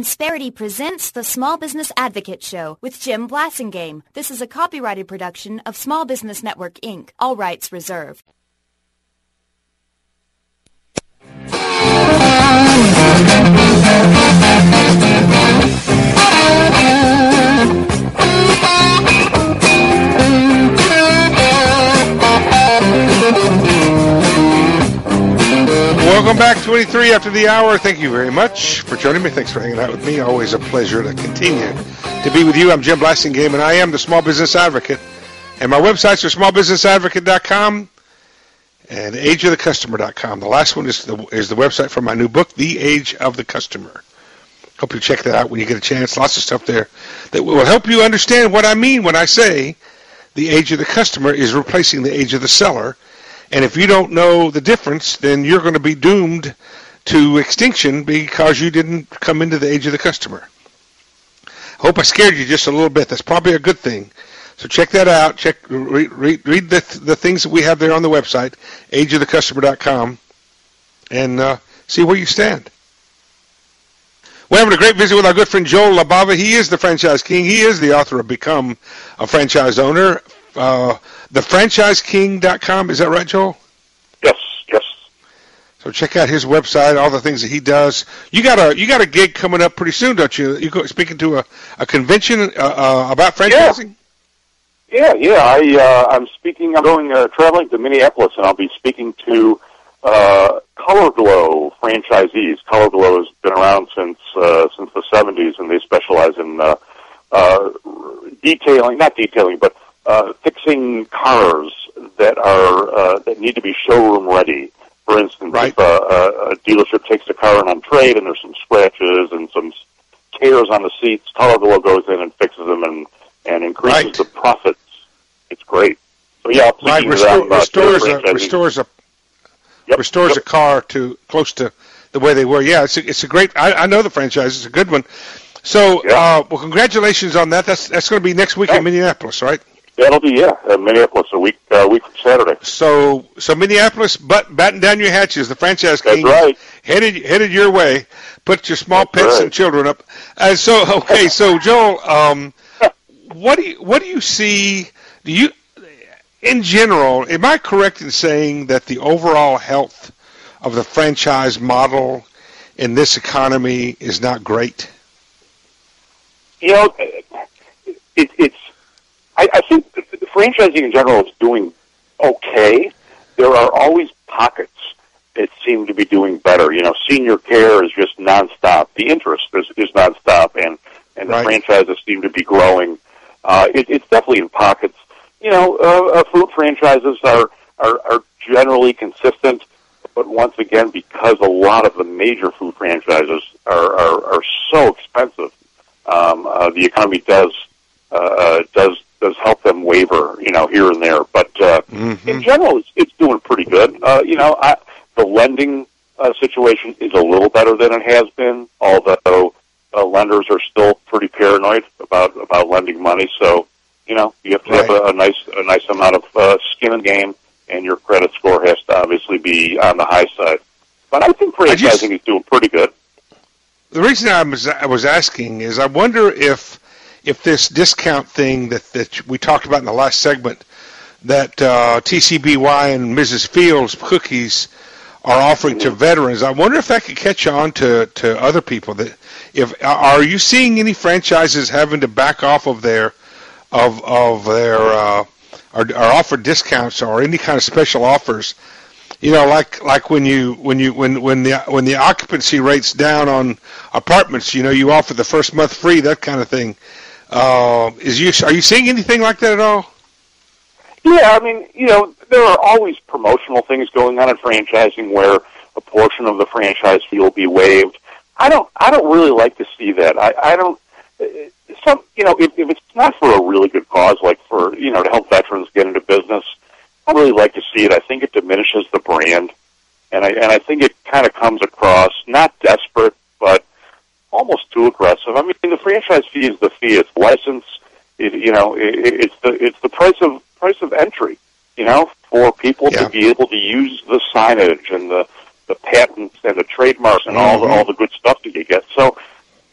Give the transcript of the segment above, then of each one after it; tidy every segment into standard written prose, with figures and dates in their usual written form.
Insperity presents the Small Business Advocate Show with Jim Blasingame. This is a copyrighted production of Small Business Network, Inc. All rights reserved. Welcome back, 23 after the hour. Thank you very much for joining me. Thanks for hanging out with me. Always a pleasure to continue to be with you. I'm Jim Blasingame, and I am the Small Business Advocate. And my websites are smallbusinessadvocate.com and ageofthecustomer.com. The last one is the website for my new book, The Age of the Customer. Hope you check that out when you get a chance. Lots of stuff there that will help you understand what I mean when I say the age of the customer is replacing the age of the seller. And if you don't know the difference, then you're going to be doomed to extinction because you didn't come into the age of the customer. I hope I scared you just a little bit. That's probably a good thing. So check that out. Read the things that we have there on the website, ageofthecustomer.com, and see where you stand. We're having a great visit with our good friend Joel LaBava. He is the franchise king. He is the author of Become a Franchise Owner. TheFranchiseKing.com, is that right, Joel? Yes. So check out his website, all the things that he does. You got a gig coming up pretty soon, don't you? You speaking to a convention about franchising? Yeah. I'm speaking. I'm going traveling to Minneapolis, and I'll be speaking to Color Glow franchisees. Color Glow has been around since the 70s, and they specialize in fixing cars that need to be showroom ready. For instance, right. If a dealership takes a car in on trade and there's some scratches and some tears on the seats, Color Glow goes in and fixes them and increases the profits. It's great. So yeah, restores a car to close to the way they were. Yeah, it's a great. I know the franchise. It's a good one. So well, congratulations on that. That's going to be next week in Minneapolis, right? That'll be Minneapolis a week from Saturday. So Minneapolis, batten down your hatches. The franchise king headed your way. Put your small pets and children up. So Joel, what do you see? In general, am I correct in saying that the overall health of the franchise model in this economy is not great? You know, I think the franchising in general is doing okay. There are always pockets that seem to be doing better. You know, senior care is just nonstop. The interest is nonstop, and the franchises seem to be growing. It's definitely in pockets. You know, food franchises are generally consistent, but once again, because a lot of the major food franchises are so expensive, the economy does help them waver, you know, here and there. But in general, it's doing pretty good. You know, the lending situation is a little better than it has been, although lenders are still pretty paranoid about lending money. So, you know, you have to have a nice amount of skin in the game, and your credit score has to obviously be on the high side. But I think franchising is doing pretty good. The reason I was asking is I wonder if this discount thing that we talked about in the last segment, that TCBY and Mrs. Fields cookies are offering to veterans, I wonder if that could catch on to other people. Are you seeing any franchises having to back off of their or offer discounts or any kind of special offers? You know, like when the occupancy rate's down on apartments, you know, you offer the first month free, that kind of thing. Are you seeing anything like that at all? Yeah, I mean, you know, there are always promotional things going on in franchising where a portion of the franchise fee will be waived. I don't really like to see that. I don't. You know, if it's not for a really good cause, like for, you know, to help veterans get into business, I really like to see it. I think it diminishes the brand, and I think it kind of comes across not desperate, but almost too aggressive. I mean, the franchise fee is the fee. It's license. It's the price of entry. You know, for people to be able to use the signage and the patents and the trademarks and all the good stuff that you get. So,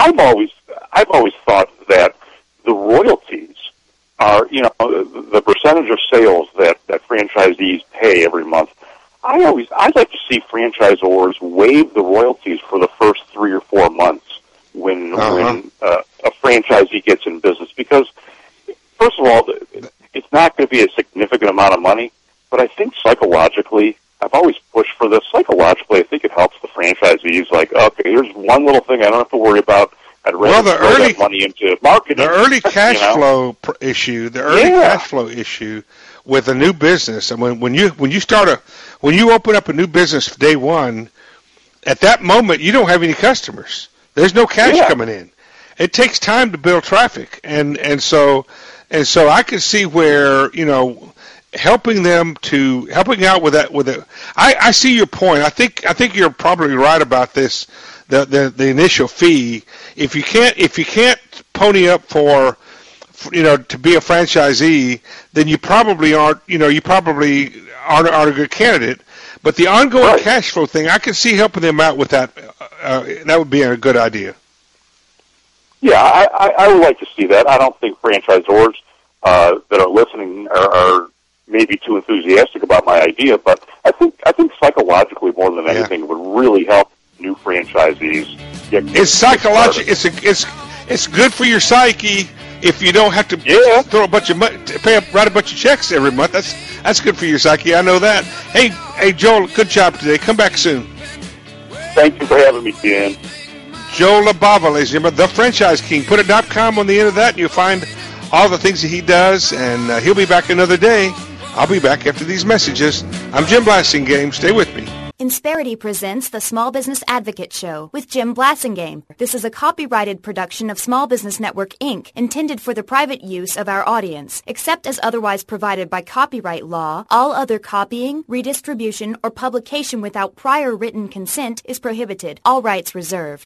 I've always thought that the royalties are, the percentage of sales that franchisees pay every month. I'd like to see franchisors waive the royalties for the first 3 or 4 months when a franchisee gets in business, because first of all, it's not going to be a significant amount of money, but I think psychologically, I've always pushed for this. Psychologically, I think it helps the franchisees. Like, okay, here's one little thing I don't have to worry about. I'd rather throw that money into marketing. The early cash flow issue. The early cash flow issue with a new business. I mean, when you open up a new business day one, at that moment you don't have any customers. There's no cash coming in. It takes time to build traffic, and so I can see where helping out with that. I see your point. I think you're probably right about this. The initial fee. If you can't pony up for to be a franchisee, then you probably aren't a good candidate. But the ongoing cash flow thing, I can see helping them out with that. That would be a good idea. Yeah, I would like to see that. I don't think franchisors that are listening are maybe too enthusiastic about my idea, but I think psychologically more than anything it would really help new franchisees. It's psychological. It's good for your psyche if you don't have to throw a bunch of money, write a bunch of checks every month. That's good for your psyche. I know that. Hey, Joel, good job today. Come back soon. Thank you for having me, Dan. Joel LaBava, ladies and gentlemen, the Franchise King. Put a .com on the end of that, and you'll find all the things that he does, and he'll be back another day. I'll be back after these messages. I'm Jim Blasingame. Stay with me. Insperity presents the Small Business Advocate Show with Jim Blasingame. This is a copyrighted production of Small Business Network, Inc., intended for the private use of our audience. Except as otherwise provided by copyright law, all other copying, redistribution, or publication without prior written consent is prohibited. All rights reserved.